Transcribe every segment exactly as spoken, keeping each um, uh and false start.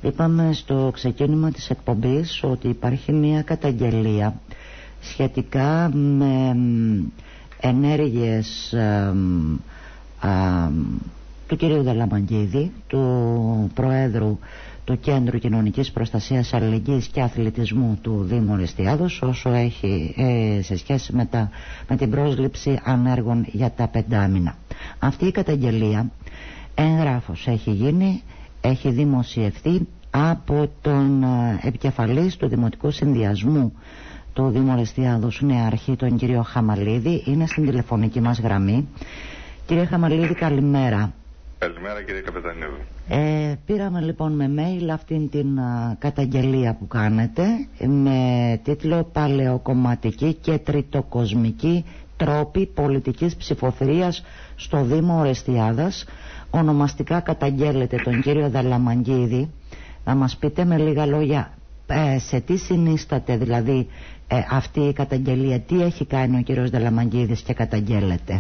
Είπαμε στο ξεκίνημα της εκπομπής ότι υπάρχει μια καταγγελία σχετικά με ενέργειες α, α, του κυρίου Δαλαμαγκίδη, του Προέδρου του Κέντρου Κοινωνικής Προστασίας, Αλληλεγγύης και Αθλητισμού του Δήμου Ορεστιάδος, όσο έχει ε, σε σχέση με, τα, με την πρόσληψη ανέργων για τα πεντάμινα. Αυτή η καταγγελία έγγραφος έχει γίνει, έχει δημοσιευθεί από τον ε, επικεφαλής του Δημοτικού Συνδυασμού του Δήμου Ορεστιάδος Νέα Αρχή, τον κύριο Χαμαλίδη. Είναι στην τηλεφωνική μας γραμμή. Κύριε Χαμαλίδη, καλημέρα. Καλημέρα κύριε Καπετανίδου. Ε, πήραμε λοιπόν με mail αυτήν την α, καταγγελία που κάνετε με τίτλο «Παλαιοκομματική και τριτοκοσμική τρόποι πολιτικής ψηφοθυρίας στο Δήμο Ορεστιάδας». Ονομαστικά καταγγέλλετε τον κύριο Δαλαμαγκίδη. Να μας πείτε με λίγα λόγια ε, σε τι συνίσταται δηλαδή ε, αυτή η καταγγελία, τι έχει κάνει ο κύριος Δαλαμαγκίδης και καταγγέλλεται.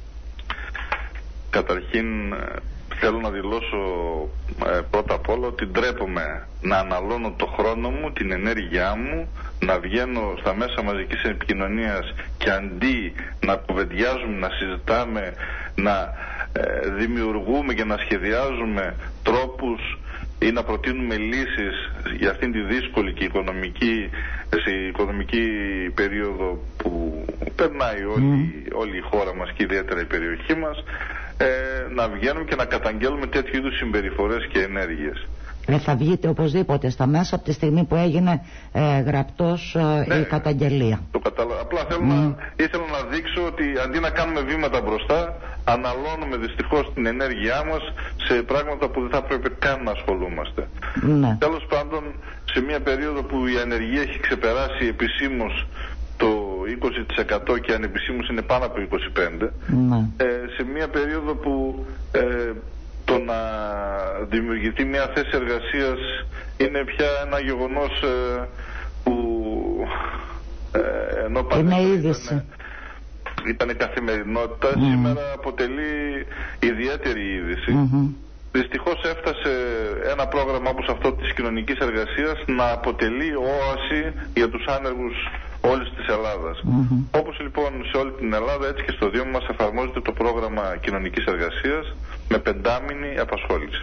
Καταρχήν θέλω να δηλώσω ε, πρώτα απ' όλα ότι ντρέπομαι να αναλώνω το χρόνο μου, την ενέργειά μου, να βγαίνω στα μέσα μαζικής επικοινωνίας και αντί να κουβεντιάζουμε, να συζητάμε, να ε, δημιουργούμε και να σχεδιάζουμε τρόπους ή να προτείνουμε λύσεις για αυτήν τη δύσκολη και οικονομική, σε οικονομική περίοδο που περνάει όλη, mm. όλη η χώρα μας και ιδιαίτερα η περιοχή μας, ε, να βγαίνουμε και να καταγγέλουμε τέτοιου είδους συμπεριφορές και ενέργειες. Ε, θα βγείτε οπωσδήποτε στα μέσα από τη στιγμή που έγινε ε, γραπτός ε, ναι, η καταγγελία. Το καταλα... Απλά θέλω mm. να... ήθελα να δείξω ότι αντί να κάνουμε βήματα μπροστά, αναλώνουμε δυστυχώς την ενέργειά μας σε πράγματα που δεν θα πρέπει καν να ασχολούμαστε. Mm. Τέλος πάντων, σε μια περίοδο που η ανεργία έχει ξεπεράσει επισήμως το είκοσι τοις εκατό και ανεπισήμως είναι πάνω από είκοσι πέντε τοις εκατό, mm. ε, σε μια περίοδο που ε, το να δημιουργηθεί μια θέση εργασίας είναι πια ένα γεγονός ε, που ε, ενώ ήταν, ήταν καθημερινότητα, mm. σήμερα αποτελεί ιδιαίτερη είδηση. Mm-hmm. Δυστυχώς έφτασε ένα πρόγραμμα όπως αυτό της κοινωνικής εργασίας να αποτελεί όαση για τους άνεργους όλης της Ελλάδας. Mm-hmm. Όπως λοιπόν σε όλη την Ελλάδα, έτσι και στο Δήμο μας εφαρμόζεται το πρόγραμμα κοινωνικής εργασίας με πεντάμινη απασχόληση.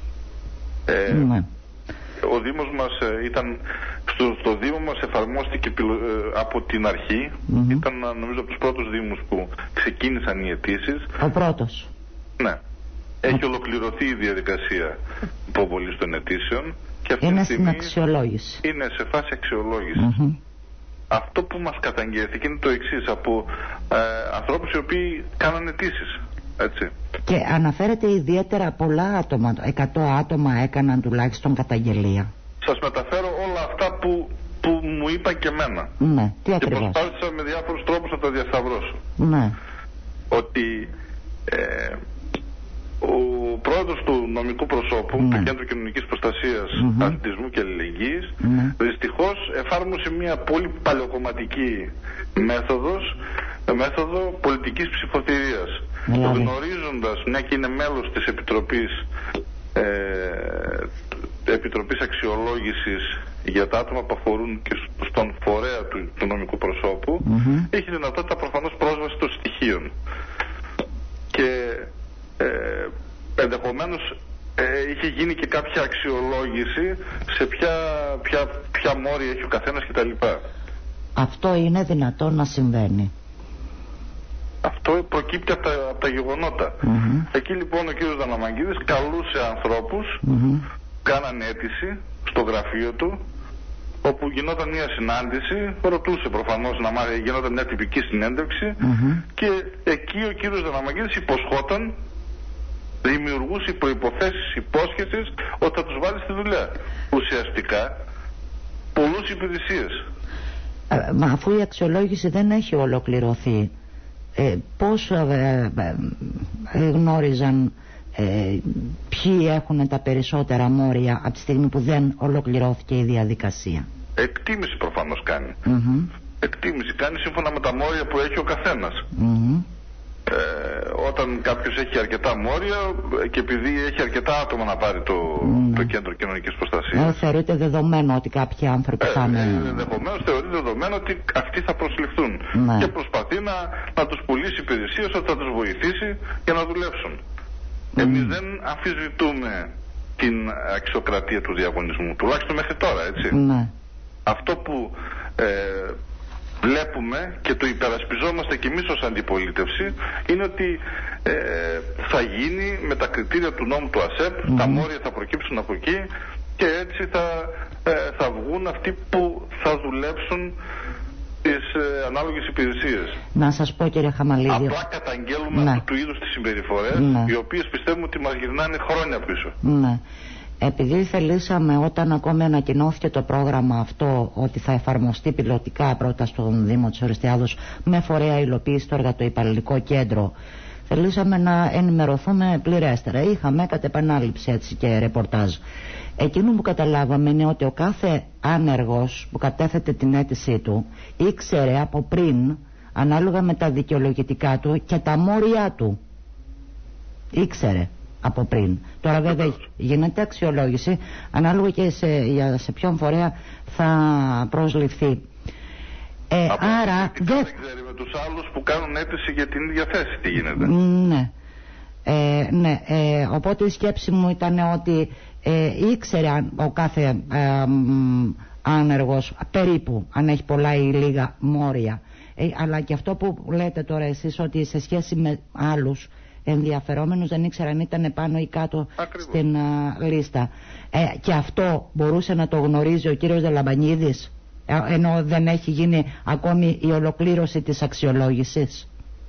Ε, mm-hmm. Ο Δήμος μας ε, ήταν, στο, στο Δήμο μας εφαρμόστηκε ε, από την αρχή, mm-hmm. ήταν νομίζω από τους πρώτους Δήμους που ξεκίνησαν οι αιτήσεις. Ο πρώτος. Ναι. Έχει ολοκληρωθεί η διαδικασία υποβολής των αιτήσεων και αυτή είναι τη στιγμή στην αξιολόγηση. Είναι σε φάση αξιολόγησης. Mm-hmm. Αυτό που μας καταγγέλθηκε είναι το εξής, από ε, ανθρώπους οι οποίοι κάνανε αιτήσεις. Έτσι. Και αναφέρεται ιδιαίτερα πολλά άτομα, εκατό άτομα έκαναν τουλάχιστον καταγγελία. Σας μεταφέρω όλα αυτά που, που μου είπαν και εμένα. Ναι, τι και ακριβώς. προσπάθησα με διάφορους τρόπους να τα διασταυρώσω. Ναι. Ότι ε, ο πρόεδρος του νομικού προσώπου, ναι. του Κέντρου Κοινωνικής Προστασίας, mm-hmm. Αθλητισμού και Αλληλεγγύης, ναι. δυστυχώς εφάρμοσε μια πολύ παλαιοκομματική μέθοδος, μέθοδο πολιτικής ψηφοθυρίας. Δηλαδή. Γνωρίζοντας, μια και είναι μέλος της Επιτροπής, ε, Επιτροπής Αξιολόγησης για τα άτομα που αφορούν και στον φορέα του, του νομικού προσώπου, mm-hmm. έχει δυνατότητα προφανώς πρόσβαση των στοιχείων. Και ε, ενδεχομένως ε, είχε γίνει και κάποια αξιολόγηση σε ποια, ποια, ποια μόρια έχει ο καθένας κτλ. Αυτό είναι δυνατόν να συμβαίνει? Αυτό προκύπτει από τα, από τα γεγονότα. Mm-hmm. Εκεί λοιπόν ο κύριος Δαλαμαγκίδης καλούσε ανθρώπους, mm-hmm. κάνανε αίτηση στο γραφείο του, όπου γινόταν μια συνάντηση, ρωτούσε προφανώς να μάθει, γινόταν μια τυπική συνέντευξη, mm-hmm. και εκεί ο κύριος Δαλαμαγκίδης υποσχόταν, δημιουργούσε προϋποθέσεις υπόσχεσης ότι θα τους βάλει στη δουλειά. Ουσιαστικά πολλούς υπηρεσίες. Ε, μα αφού η αξιολόγηση δεν έχει ολοκληρωθεί, ε, πώς ε, ε, ε, γνώριζαν ε, ποιοι έχουν τα περισσότερα μόρια από τη στιγμή που δεν ολοκληρώθηκε η διαδικασία? Εκτίμηση προφανώς κάνει. Mm-hmm. Εκτίμηση κάνει σύμφωνα με τα μόρια που έχει ο καθένας. Mm-hmm. Ε, όταν κάποιος έχει αρκετά μόρια και επειδή έχει αρκετά άτομα να πάρει το, mm. το κέντρο κοινωνικής προστασίας. Ε, θεωρείται δεδομένο ότι κάποιοι άνθρωποι θα είναι. Ε, Ενδεχομένως θεωρείται δεδομένο ότι αυτοί θα προσληφθούν. Mm. Και προσπαθεί να, να τους πουλήσει υπηρεσίες, ότι θα τους βοηθήσει για να δουλέψουν. Mm. Εμείς δεν αμφισβητούμε την αξιοκρατία του διαγωνισμού, τουλάχιστον μέχρι τώρα, έτσι. Mm. Αυτό που ε, βλέπουμε και το υπερασπιζόμαστε και εμείς ως αντιπολίτευση είναι ότι ε, θα γίνει με τα κριτήρια του νόμου του ΑΣΕΠ, mm-hmm. τα μόρια θα προκύψουν από εκεί και έτσι θα, ε, θα βγουν αυτοί που θα δουλέψουν τις ε, ανάλογες υπηρεσίες. Να σας πω, κύριε Χαμαλίδη, απλά καταγγέλουμε ναι. αυτού του είδους τις συμπεριφορές, ναι. οι οποίες πιστεύουμε ότι μας γυρνάνε χρόνια πίσω. Ναι. Επειδή θελήσαμε όταν ακόμη ανακοινώθηκε το πρόγραμμα αυτό ότι θα εφαρμοστεί πιλωτικά πρώτα στον Δήμο της Ορεστιάδος με φορέα υλοποίηση στο εργατοϊπαλληλικό κέντρο, θελήσαμε να ενημερωθούμε πληρέστερα. Είχαμε κατ' επανάληψη έτσι και ρεπορτάζ. Εκείνο που καταλάβαμε είναι ότι ο κάθε άνεργος που κατέθετε την αίτησή του ήξερε από πριν, ανάλογα με τα δικαιολογητικά του και τα μόρια του. Ήξερε από πριν. Τώρα βέβαια γίνεται αξιολόγηση ανάλογα και σε, για, σε ποιον φορέα θα προσληφθεί. Ε, άρα δεν ξέρει με τους άλλους που κάνουν αίτηση για την ίδια θέση τι γίνεται. Ναι, ε, ναι ε, οπότε η σκέψη μου ήταν ότι ε, ήξερε ο κάθε ε, άνεργος περίπου αν έχει πολλά ή λίγα μόρια, ε, αλλά και αυτό που λέτε τώρα εσείς ότι σε σχέση με άλλους ενδιαφερόμενους δεν ήξερα αν ήταν πάνω ή κάτω ακριβώς στην α, λίστα. Ε, και αυτό μπορούσε να το γνωρίζει ο κύριος Δελαμπανίδης, ε, ενώ δεν έχει γίνει ακόμη η ολοκλήρωση της αξιολόγησης.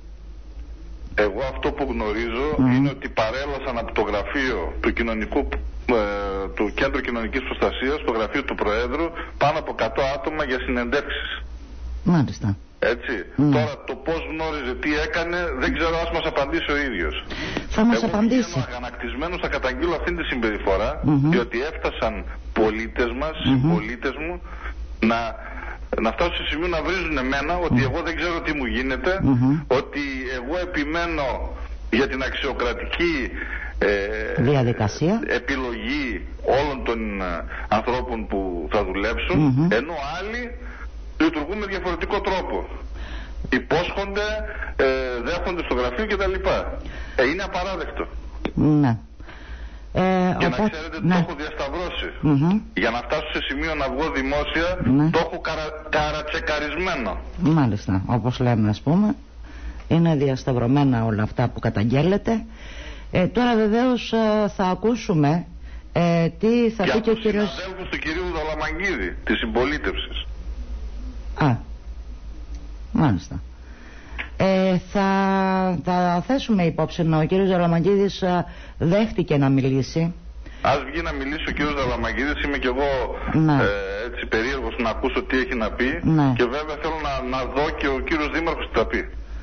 Εγώ αυτό που γνωρίζω mm. είναι ότι παρέλασαν από το γραφείο του κοινωνικού ε, του Κέντρου Κοινωνικής Προστασίας, το γραφείο του Προέδρου, πάνω από εκατό άτομα για συνεντεύξεις. Μάλιστα. Έτσι. Mm. Τώρα το πώς γνώριζε, τι έκανε, δεν ξέρω, ας μας απαντήσει ο ίδιος. Θα μας Εγώ απαντήσει. Εγώ αγανακτισμένος θα καταγγείλω αυτήν τη συμπεριφορά, mm-hmm. διότι έφτασαν πολίτες μας, mm-hmm. πολίτες μου, να, να φτάσουν σε σημείο να βρίζουν εμένα ότι mm-hmm. εγώ δεν ξέρω τι μου γίνεται, mm-hmm. ότι εγώ επιμένω για την αξιοκρατική ε, διαδικασία, επιλογή όλων των ε, ανθρώπων που θα δουλέψουν, mm-hmm. ενώ άλλοι λειτουργούν με διαφορετικό τρόπο. Υπόσχονται, ε, δέχονται στο γραφείο κτλ. Ε, είναι απαράδεκτο. Ναι. Ε, και οπότε, να ξέρετε ναι. το έχω διασταυρώσει. Mm-hmm. Για να φτάσω σε σημείο να βγω δημόσια, ναι. το έχω καρα, καρατσεκαρισμένο. Μάλιστα, όπως λέμε ας πούμε. Είναι διασταυρωμένα όλα αυτά που καταγγέλλετε. Ε, τώρα βεβαίως ε, θα ακούσουμε ε, τι θα και πει και ο κύριος... Και από τους του κυρίου Δαλαμαγκίδη, της συμπολίτευσης. Α, μάλιστα. Ε, θα, θα θέσουμε υπόψη να ο κύριος Δαλαμαγκίδης δέχτηκε να μιλήσει. Ας βγει να μιλήσει ο κύριος Δαλαμαγκίδης, είμαι κι εγώ ναι. ε, έτσι περίεργος να ακούσω τι έχει να πει, ναι. και βέβαια θέλω να, να δω και ο κύριος Δήμαρχος τι θα πει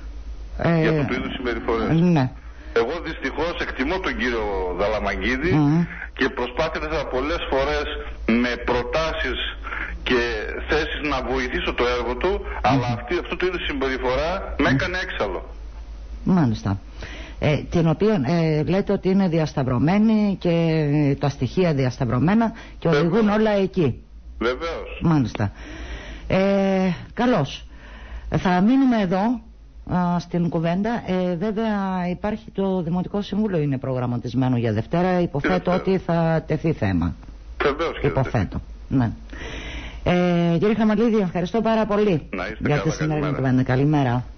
ε, για αυτό το είδους συμπεριφορές. Ναι. Εγώ δυστυχώς εκτιμώ τον κύριο Δαλαμαγκίδη mm. και προσπάθησα πολλές φορές με προτάσεις και θέσεις να βοηθήσω το έργο του, mm. αλλά αυτή, αυτού του είδους συμπεριφορά mm. με έκανε έξαλλο. Μάλιστα. Ε, την οποία ε, λέτε ότι είναι διασταυρωμένη και τα στοιχεία διασταυρωμένα και οδηγούν όλα εκεί. Βεβαίως. Μάλιστα. Ε, καλώς. Θα μείνουμε εδώ α, στην κουβέντα. Ε, βέβαια υπάρχει το Δημοτικό Συμβούλιο, είναι προγραμματισμένο για Δευτέρα. Υποθέτω ότι θα τεθεί θέμα. Βεβαίως. Υποθέτω. Ναι. Ε, κύριε Χαμαλίδη, ευχαριστώ πάρα πολύ να είστε για καλά, τη σημερινή κουβέντα. Καλημέρα.